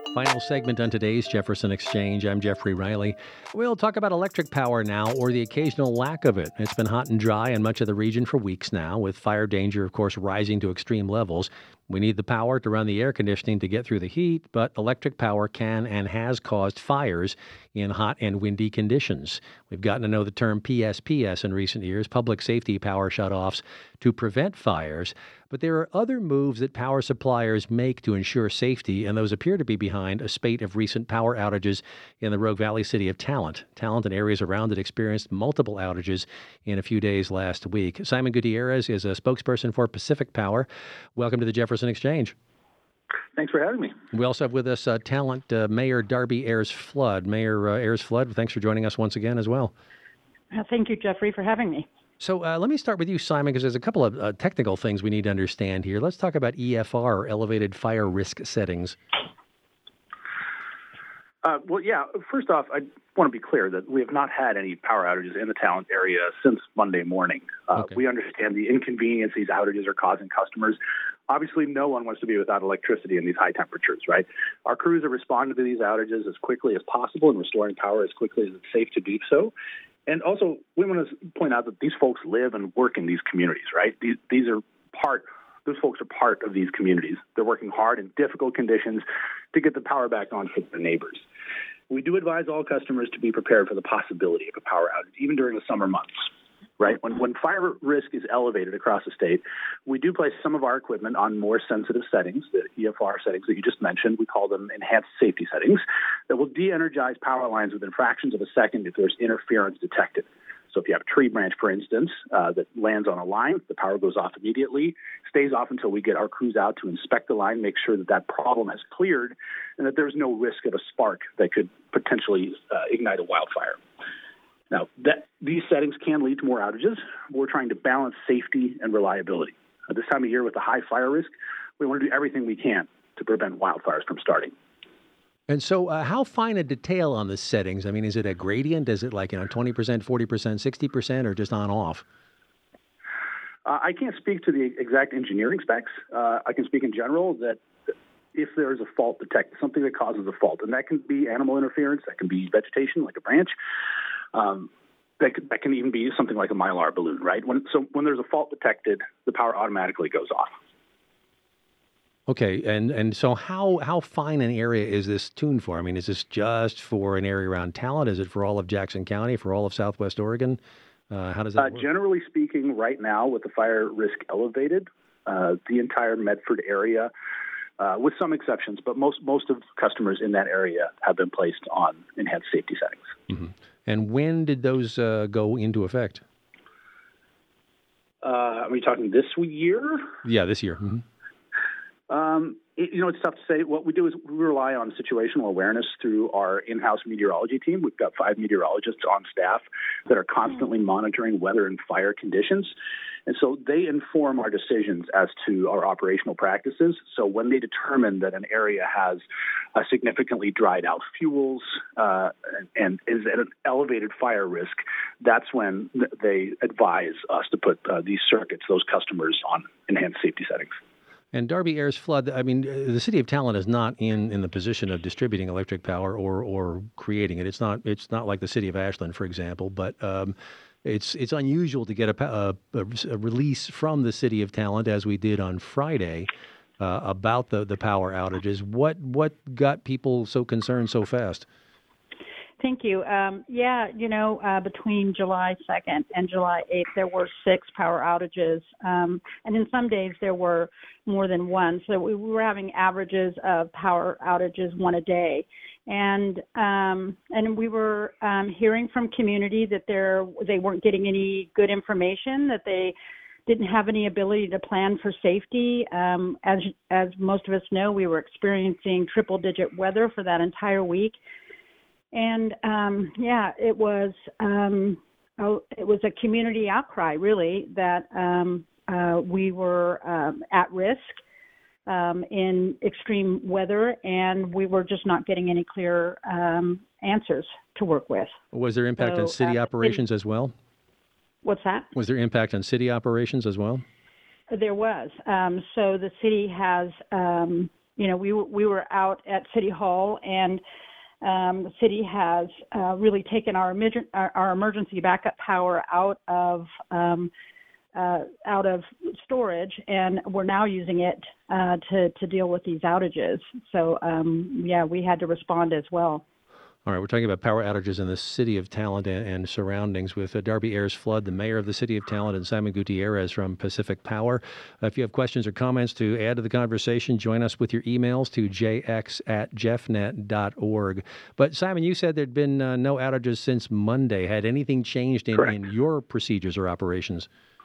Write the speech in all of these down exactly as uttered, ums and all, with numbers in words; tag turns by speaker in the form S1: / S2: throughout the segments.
S1: Final segment on today's Jefferson Exchange. I'm Jeffrey Riley. We'll talk about electric power now, or the occasional lack of it. It's been hot and dry in much of the region for weeks now, with fire danger, of course, rising to extreme levels. We need the power to run the air conditioning to get through the heat, but electric power can and has caused fires in hot and windy conditions. We've gotten to know the term P S P S in recent years, public safety power shutoffs, to prevent fires. But there are other moves that power suppliers make to ensure safety, and those appear to be behind a spate of recent power outages in the Rogue Valley city of Talent. Talent and areas around it experienced multiple outages in a few days last week. Simon Gutierrez is a spokesperson for Pacific Power. Welcome to the Jefferson Exchange.
S2: Thanks for having me.
S1: We also have with us uh, Talent uh, Mayor Darby Ayers Flood. Mayor uh, Ayers Flood, thanks for joining us once again as well.
S3: Uh, thank you, Jeffrey, for having me.
S1: So uh, let me start with you, Simon, because there's a couple of uh, technical things we need to understand here. Let's talk about E F R, or elevated fire risk settings.
S2: Uh, well, yeah, first off, I want to be clear that we have not had any power outages in the Talent area since Monday morning. Uh,
S1: okay.
S2: We understand the inconvenience these outages are causing customers. Obviously, no one wants to be without electricity in these high temperatures, right? Our crews are responding to these outages as quickly as possible and restoring power as quickly as it's safe to do so. And also, we want to point out that these folks live and work in these communities, right? These, these are part, those folks are part of these communities. They're working hard in difficult conditions to get the power back on for their neighbors. We do advise all customers to be prepared for the possibility of a power outage, even during the summer months, right? When, when fire risk is elevated across the state, we do place some of our equipment on more sensitive settings, the E F R settings that you just mentioned. We call them enhanced safety settings, that will de-energize power lines within fractions of a second if there's interference detected. So if you have a tree branch, for instance, uh, that lands on a line, the power goes off immediately, stays off until we get our crews out to inspect the line, make sure that that problem has cleared, and that there's no risk of a spark that could potentially uh, ignite a wildfire. Now, that, these settings can lead to more outages. We're trying to balance safety and reliability. At this time of year with the high fire risk, we want to do everything we can to prevent wildfires from starting.
S1: And so uh, how fine a detail on the settings? I mean, is it a gradient? Is it like, you know, twenty percent, forty percent, sixty percent, or just on off?
S2: Uh, I can't speak to the exact engineering specs. Uh, I can speak in general that if there is a fault detected, something that causes a fault, and that can be animal interference, that can be vegetation like a branch, um, that, can, that can even be something like a Mylar balloon, right? When, so when there's a fault detected, the power automatically goes off.
S1: Okay, and, and so how how fine an area is this tuned for? I mean, is this just for an area around Talent? Is it for all of Jackson County, for all of Southwest Oregon? Uh, how does that
S2: uh,
S1: work?
S2: Generally speaking, right now with the fire risk elevated, uh, the entire Medford area, uh, with some exceptions, but most most of customers in that area have been placed on enhanced safety settings.
S1: Mm-hmm. And when did those uh, go into effect?
S2: Uh, are we talking this year?
S1: Yeah, this year. Mm-hmm.
S2: Um, it, you know, it's tough to say. What we do is we rely on situational awareness through our in-house meteorology team. We've got five meteorologists on staff that are constantly monitoring weather and fire conditions. And so they inform our decisions as to our operational practices. So when they determine that an area has uh, significantly dried out fuels uh, and, and is at an elevated fire risk, that's when they advise us to put uh, these circuits, those customers, on enhanced safety settings.
S1: And Darby Ayers Flood, I mean, the city of Talent is not in, in the position of distributing electric power or or creating it. It's not it's not like the city of Ashland, for example, but um, it's it's unusual to get a, a, a release from the city of Talent, as we did on Friday, uh, about the, the power outages. What what got people so concerned so fast?
S3: Thank you. Um, yeah, you know, uh, between July second and July eighth, there were six power outages. Um, and in some days, there were more than one. So we, we were having averages of power outages, one a day. And um, and we were um, hearing from community that they're, they weren't getting any good information, that they didn't have any ability to plan for safety. Um, as as most of us know, we were experiencing triple-digit weather for that entire week. And um, yeah, it was um, oh, it was a community outcry, really, that um, uh, we were um, at risk um, in extreme weather, and we were just not getting any clear um, answers to work with.
S1: Was there impact
S3: so,
S1: on city
S3: uh,
S1: operations as well?
S3: What's that?
S1: Was there impact on city operations as well?
S3: There was. Um, so the city has. Um, you know, we we were out at City Hall, and um, the city has uh, really taken our, emergen- our, our emergency backup power out of um, uh, out of storage, and we're now using it uh, to to deal with these outages. So um, yeah, we had to respond as well.
S1: All right, we're talking about power outages in the city of Talent and, and surroundings with uh, Darby Ayers Flood, the mayor of the city of Talent, and Simon Gutierrez from Pacific Power. Uh, if you have questions or comments to add to the conversation, join us with your emails to j x at jeffnet dot org. But Simon, you said there'd been uh, no outages since Monday. Had anything changed in, in your procedures or operations?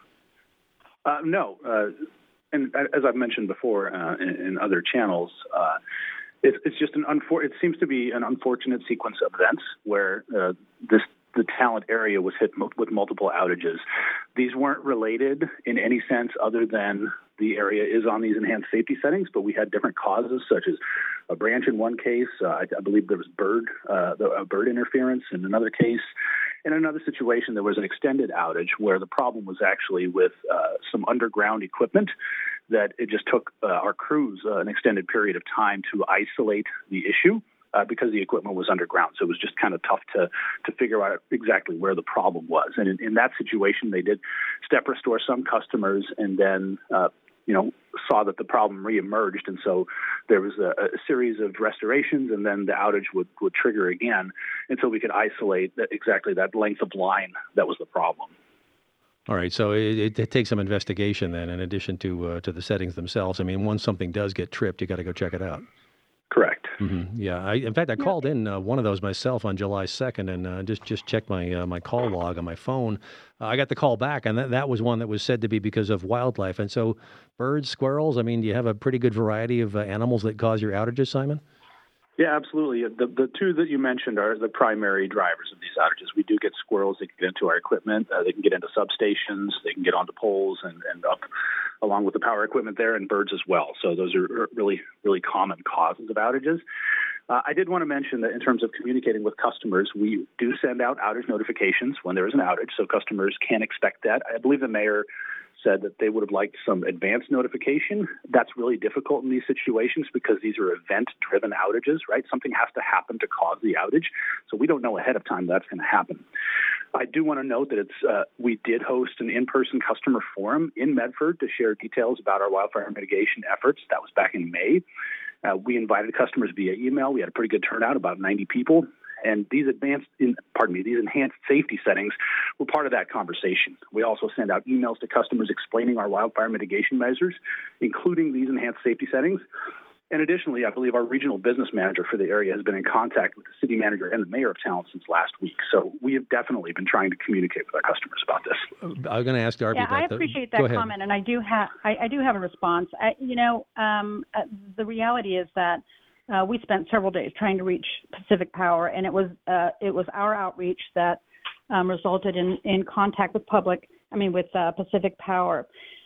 S2: Uh, no. Uh, and as I've mentioned before uh, in, in other channels, uh, It's, it's just an unfor- It seems to be an unfortunate sequence of events where uh, this the Talent area was hit mo- with multiple outages. These weren't related in any sense other than the area is on these enhanced safety settings, but we had different causes, such as a branch in one case. Uh, I, I believe there was bird uh, the, uh, bird interference in another case. In another situation, there was an extended outage where the problem was actually with uh, some underground equipment that it just took uh, our crews uh, an extended period of time to isolate the issue uh, because the equipment was underground. So it was just kind of tough to to figure out exactly where the problem was. And in, in that situation, they did step restore some customers and then, uh, you know, saw that the problem reemerged. And so there was a, a series of restorations, and then the outage would, would trigger again until we could isolate that, exactly that length of line that was the problem.
S1: All right, so it, it takes some investigation then, in addition to uh, to the settings themselves. I mean, once something does get tripped, you got to go check it out.
S2: Correct.
S1: Mm-hmm. Yeah. I, in fact, I called in uh, one of those myself on July second, and uh, just just checked my uh, my call log on my phone. Uh, I got the call back, and that, that was one that was said to be because of wildlife. And so, birds, squirrels. I mean, do you have a pretty good variety of uh, animals that cause your outages, Simon?
S2: Yeah, absolutely. The the two that you mentioned are the primary drivers of these outages. We do get squirrels that get into our equipment. Uh, they can get into substations. They can get onto poles and, and up along with the power equipment there, and birds as well. So those are really, really common causes of outages. Uh, I did want to mention that in terms of communicating with customers, we do send out outage notifications when there is an outage, so customers can expect that. I believe the mayor said that they would have liked some advance notification. That's really difficult in these situations because these are event-driven outages, right? Something has to happen to cause the outage, so we don't know ahead of time that's going to happen. I do want to note that it's uh, we did host an in-person customer forum in Medford to share details about our wildfire mitigation efforts. That was back in May. Uh, we invited customers via email. We had a pretty good turnout, about ninety people. And these advanced, in, pardon me, these enhanced safety settings were part of that conversation. We also send out emails to customers explaining our wildfire mitigation measures, including these enhanced safety settings. And additionally, I believe our regional business manager for the area has been in contact with the city manager and the mayor of Talent since last week. So we have definitely been trying to communicate with our customers about this.
S1: I'm going to ask Darby
S3: yeah,
S1: about that.
S3: I appreciate that comment, and I do have I, I do have a response. I, you know, um, uh, the reality is that Uh, we spent several days trying to reach Pacific Power, and it was uh, it was our outreach that um, resulted in, in contact with public. I mean, with uh, Pacific Power,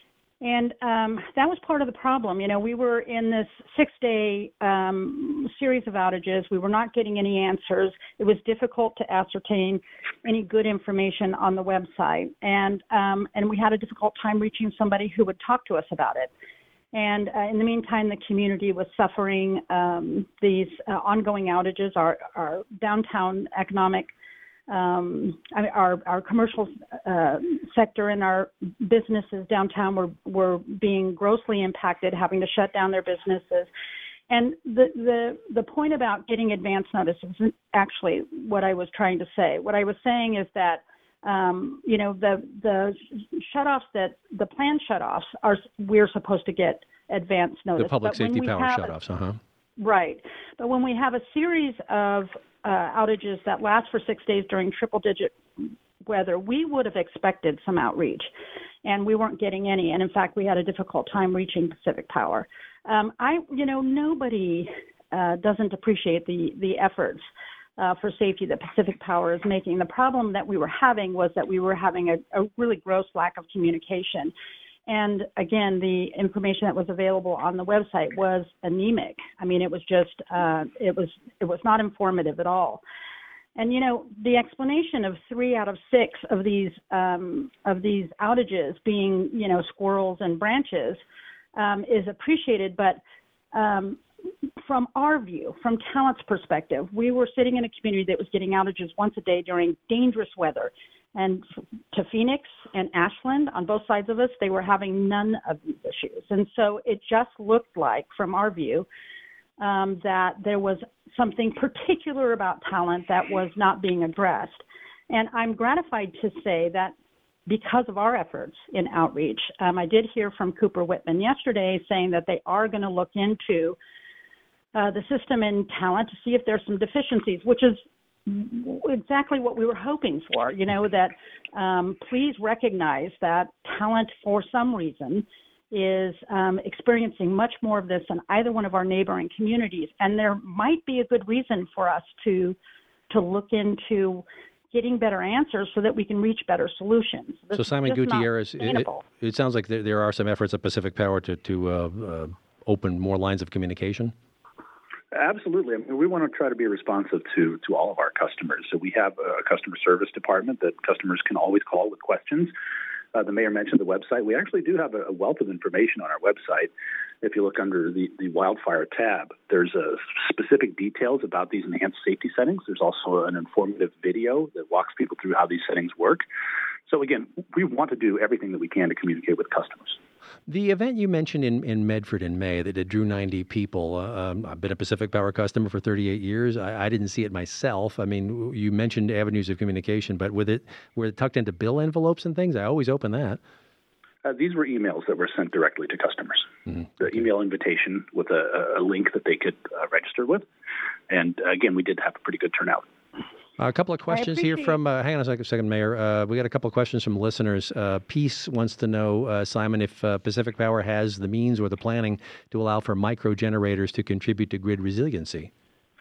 S3: and um, that was part of the problem. You know, we were in this six-day um, series of outages. We were not getting any answers. It was difficult to ascertain any good information on the website, and um, and we had a difficult time reaching somebody who would talk to us about it. And uh, in the meantime, the community was suffering um, these uh, ongoing outages. Our, our downtown economic, um, our, our commercial uh, sector and our businesses downtown were, were being grossly impacted, having to shut down their businesses. And the, the, the point about getting advance notice isn't actually what I was trying to say. What I was saying is that Um, you know, the the shutoffs that the planned shutoffs are we're supposed to get advance notice.
S1: The public
S3: but
S1: safety power
S3: have,
S1: shutoffs, uh huh.
S3: Right, but when we have a series of uh, outages that last for six days during triple-digit weather, we would have expected some outreach, and we weren't getting any. And in fact, we had a difficult time reaching Pacific Power. Um, I, you know, nobody uh, doesn't appreciate the the efforts Uh, for safety that Pacific Power is making. The problem that we were having was that we were having a, a really gross lack of communication. And again, the information that was available on the website was anemic. I mean, it was just, uh, it was, it was not informative at all. And, you know, the explanation of three out of six of these, um, of these outages being, you know, squirrels and branches um, is appreciated, but um, from our view, from Talent's perspective, we were sitting in a community that was getting outages once a day during dangerous weather. And to Phoenix and Ashland, on both sides of us, they were having none of these issues. And so it just looked like, from our view, um, that there was something particular about Talent that was not being addressed. And I'm gratified to say that because of our efforts in outreach, um, I did hear from Cooper Whitman yesterday saying that they are going to look into uh, the system in Talent to see if there's some deficiencies, which is exactly what we were hoping for. You know, that um, please recognize that Talent, for some reason, is um, experiencing much more of this than either one of our neighboring communities, and there might be a good reason for us to to look into getting better answers so that we can reach better solutions. This
S1: so Simon Gutierrez, it, it sounds like there, there are some efforts at Pacific Power to, to uh, uh, open more lines of communication.
S2: Absolutely. I mean, we want to try to be responsive to to all of our customers. So we have a customer service department that customers can always call with questions. Uh, the mayor mentioned the website. We actually do have a, a wealth of information on our website. If you look under the, the wildfire tab, there's a specific details about these enhanced safety settings. There's also an informative video that walks people through how these settings work. So again, we want to do everything that we can to communicate with customers.
S1: The event you mentioned in, in Medford in May that it drew ninety people, uh, um, I've been a Pacific Power customer for thirty-eight years. I, I didn't see it myself. I mean, you mentioned avenues of communication, but with it, were it tucked into bill envelopes and things? I always open that.
S2: Uh, these were emails that were sent directly to customers. Mm-hmm. The
S1: okay.
S2: email invitation with a, a link that they could uh, register with. And uh, again, we did have a pretty good turnout.
S1: Uh, a couple of questions here from, uh, hang on a second, second Mayor. Uh, we got a couple of questions from listeners. Uh, Peace wants to know, uh, Simon, if uh, Pacific Power has the means or the planning to allow for micro generators to contribute to grid resiliency.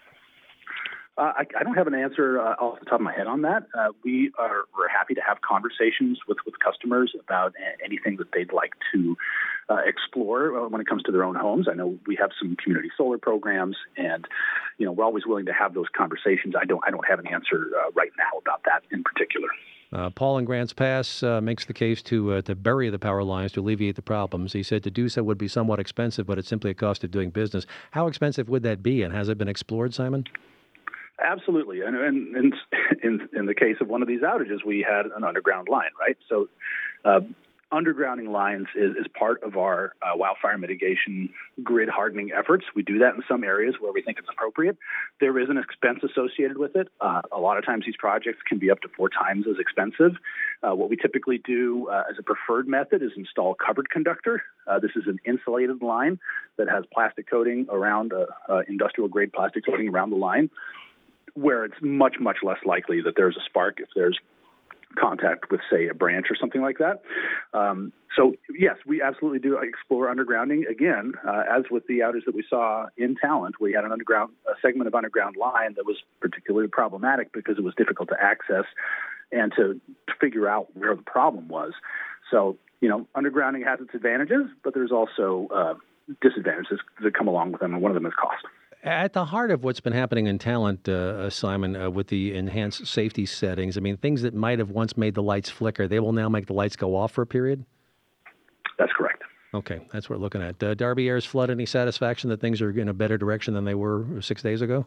S2: Uh, I, I don't have an answer uh, off the top of my head on that. Uh, we are we're happy to have conversations with, with customers about a- anything that they'd like to uh, explore when it comes to their own homes. I know we have some community solar programs, and you know we're always willing to have those conversations. I don't I don't have an answer uh, right now about that in particular.
S1: Uh, Paul in Grants Pass uh, makes the case to uh, to bury the power lines to alleviate the problems. He said to do so would be somewhat expensive, but it's simply a cost of doing business. How expensive would that be, and has it been explored, Simon?
S2: Absolutely, and, and, and in in the case of one of these outages, we had an underground line, right? So, uh, undergrounding lines is, is part of our uh, wildfire mitigation grid hardening efforts. We do that in some areas where we think it's appropriate. There is an expense associated with it. Uh, a lot of times, these projects can be up to four times as expensive. Uh, what we typically do uh, as a preferred method is install covered conductor. Uh, this is an insulated line that has plastic coating around, uh, uh, industrial grade plastic coating around the line, where it's much, much less likely that there's a spark if there's contact with, say, a branch or something like that. Um, so, yes, we absolutely do explore undergrounding. Again, uh, as with the outage that we saw in Talent, we had an underground a segment of underground line that was particularly problematic because it was difficult to access and to, to figure out where the problem was. So, you know, undergrounding has its advantages, but there's also uh, disadvantages that come along with them, and one of them is cost.
S1: At the heart of what's been happening in Talent, uh, Simon, uh, with the enhanced safety settings, I mean, things that might have once made the lights flicker, they will now make the lights go off for a period?
S2: That's correct.
S1: Okay, that's what we're looking at. Uh, Darby Ayers Flood, any satisfaction that things are in a better direction than they were six days ago?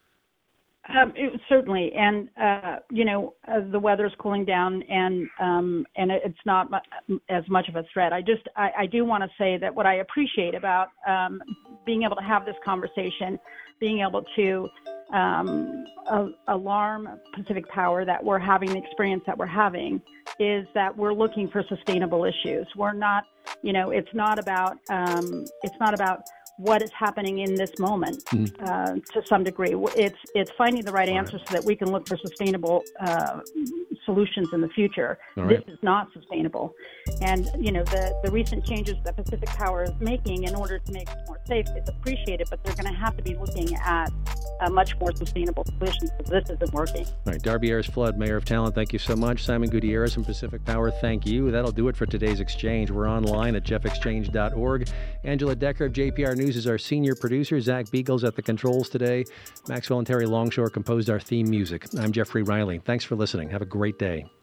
S3: Um, it, certainly, and uh, you know uh, the weather's cooling down, and um, and it's not mu- as much of a threat. I just I, I do want to say that what I appreciate about um, being able to have this conversation, being able to um, a- alarm Pacific Power that we're having the experience that we're having, is that we're looking for sustainable issues. We're not, you know, it's not about um, it's not about what is happening in this moment mm. uh, to some degree. It's it's finding the right
S1: All
S3: answers
S1: right.
S3: so that we can look for sustainable uh, solutions in the future.
S1: All
S3: this
S1: right.
S3: is not sustainable. And, you know, the, the recent changes that Pacific Power is making in order to make it more safe is appreciated, but they're going to have to be looking at a much more sustainable solutions because this isn't working.
S1: All right, Darby Ayers Flood, Mayor of Talent, thank you so much. Simon Gutierrez from Pacific Power, thank you. That'll do it for today's exchange. We're online at jeff exchange dot org. Angela Decker of J P R News is our senior producer. Zach Beagle's at the controls today. Maxwell and Terry Longshore composed our theme music. I'm Jeffrey Riley. Thanks for listening. Have a great day.